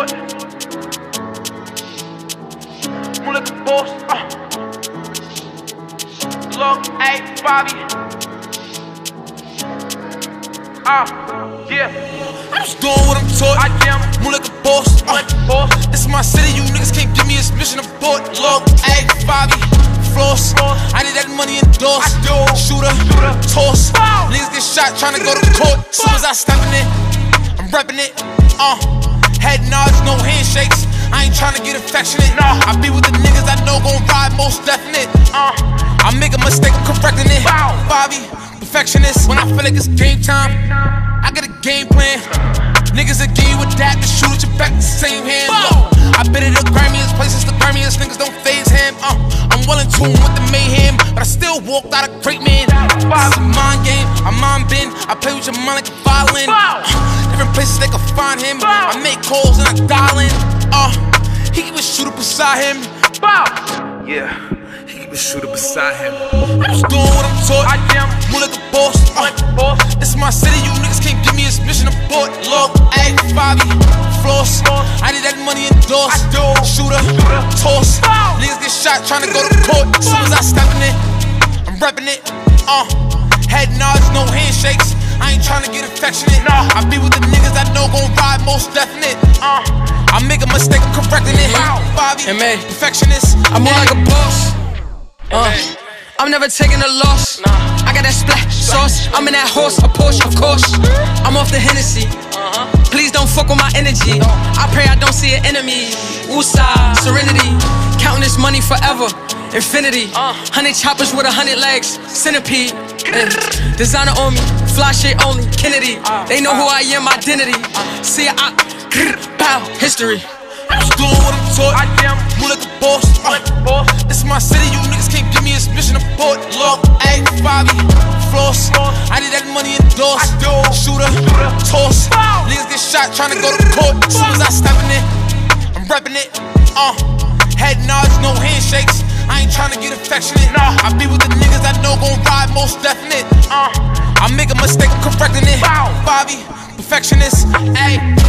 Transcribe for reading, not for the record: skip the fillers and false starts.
taught. Move like a boss. Look, hey, Bobby. Yeah. I'm just doing what I'm taught. I am. Move like a boss. This is my city, you niggas can't give me a mission of thought. Look, hey, Bobby. Floss. I need that money endorsed. Shooter, toss. Niggas get shot trying to go to court. Soon as I step in it, I'm reppin' it. Head nods, no handshakes. I ain't trying to get affectionate. I be with the niggas I know gon' ride, most definite. I make a mistake, I'm correcting it. Bobby, perfectionist. When I feel like it's game time, I get a game plan. Niggas that give you with that, to shoot at your back the same hand. I bet it the grimiest places, the grimiest niggas don't phase him. I'm well in tune with the mayhem, but I still walked out a great man. This is a mind game, I mind bend. I play with your mind like a violin. Different places they can find him. I make calls and I dial in. He keep a shooter beside him. Yeah, he keep a shooter beside him. I'm just doing what I'm taught. I am. Move like a boss. This is my city, you niggas can't give me a mission of thought. Look, hey, Bobby, floss. I need that money endorsed. Shooter, toss. Niggas get shot trying to go to court. Soon as I step in it, I'm reppin' it. Head nods, no handshakes. I ain't trying to get affectionate. I be with the niggas I know gon' ride, most definite. I make a mistake, I'm correcting it. Bobby, perfectionist. I'm more like a boss. I'm never taking a loss. I got that splash sauce. I'm in that horse, a Porsche, of course. I'm off the Hennessy. Please don't fuck with my energy. I pray I don't see an enemy. Woosah, serenity. Counting this money forever. Infinity. 100 choppers with 100 legs. Centipede. Designer on me. Fly shit only. Kennedy. They know who I am, identity. See I bow, history. I'm just doing what I'm taught. I am. Move like a boss. This is my city, you niggas can't give me a mission of thought. Look, hey, Bobby, floss. I need that money endorsed. Shooter, toss. Niggas get shot trying to go to court. Soon as I step in it, I'm reppin' it. Head nods, no handshakes. I ain't trying to get affectionate. I be with the niggas I know gon' ride, most definite. I make a mistake, I'm correcting it. Bobby, perfectionist. Hey.